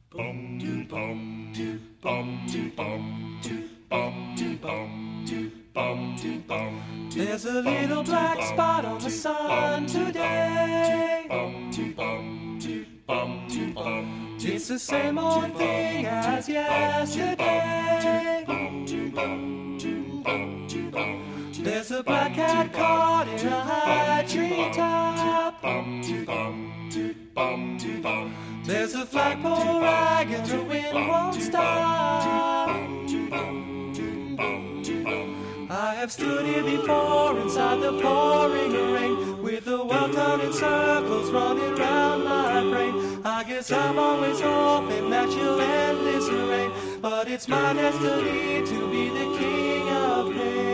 Bum bum bum bum bum bum bum. There's a little black spot on the sun today. Bum bum bum bum. It's the same old thing as yesterday. Bum bum bum bum. There's a black cat caught in a high treetop. Bum bum bum bum. There's a flagpole rag and the wind won't stop. I have stood here before inside the pouring rain, with the world turning circles running round my brain. I guess I'm always hoping that you'll end this rain, but it's my destiny to be the king of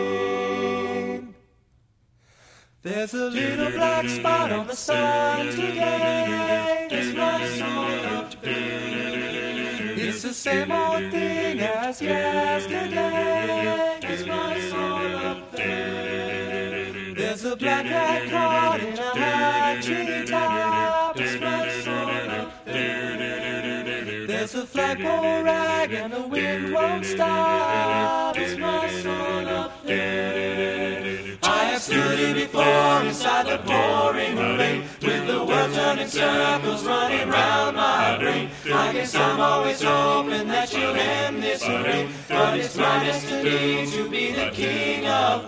pain. There's a little black spot on the sun today. It's my soul up there. It's the same old thing as yesterday. It's my soul up there. There's a black cat caught in a high treetop. It's my soul up there. There's a flagpole rag and the wind won't stop. It's my soul up there. I have stood here before inside the pouring rain, with the world turning circles running round my brain. I guess I'm always hoping that you'll end this rain, but it's my destiny to be the king of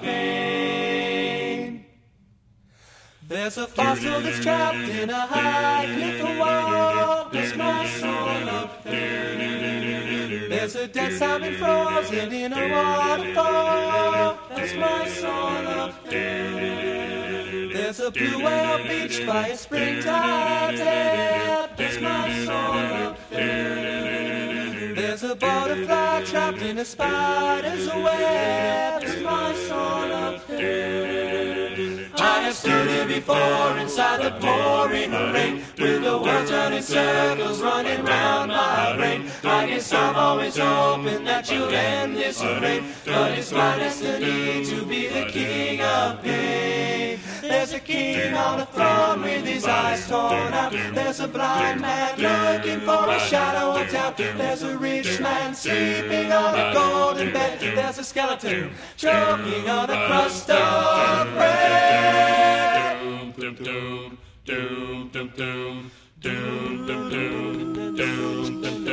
pain. There's a fossil that's trapped in a high cliff wall. It's my soul up there. There's a dead salmon frozen in a waterfall. That's my soul up there. There's a blue whale beached by a springtime tap. That's my soul up there. There's a butterfly trapped in a spider's web. That's my soul up there. I have stood here before inside the pouring rain, with the world turning circles running round my brain. I guess I'm always hoping that you'll end this rain, but it's my destiny to be the king of pain. There's a king on a throne with his eyes torn out. There's a blind man looking for a shadow of doubt. There's a rich man sleeping on a golden bed. There's a skeleton choking on a crust of bread. Doom doom doom doom doom doom doom doom doom doom doom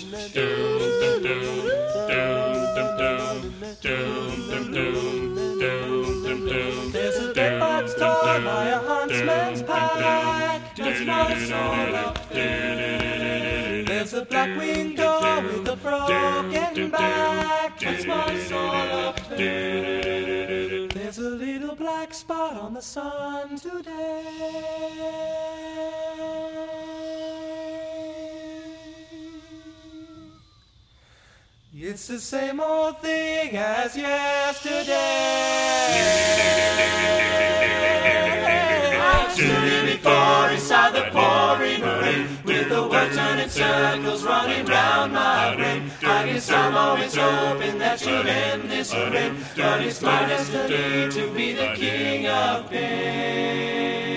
doom doom doom doom. There's a bed box torn by a huntsman's pack. That's my soul up there. There's a black window with a broken back. That's my soul up there. There's a little black spot on the sun today. It's the same old thing as yesterday. I've stood here before inside the pouring rain, with the world turning circles running round my brain. I guess I'm always hoping that you'll end this rain, but it's my destiny to be the king of pain.